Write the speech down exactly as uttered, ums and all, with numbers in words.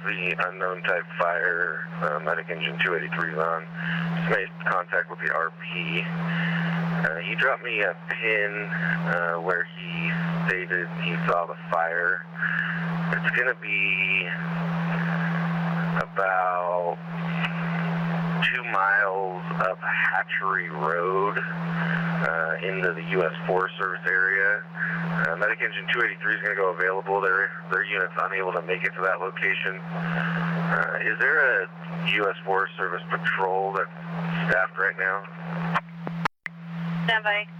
the unknown type fire uh, medic engine two eighty-three is on. Just made contact with the R P. Uh, he dropped me a pin uh, where he stated he saw the fire. It's going to be about two miles up Hatchery Road uh, into the U S Forest Service area. Uh, Medic Engine two eighty-three is going to go available. Their their unit's unable to make it to that location. Uh, is there a U S Forest Service patrol that's staffed right now? Stand by.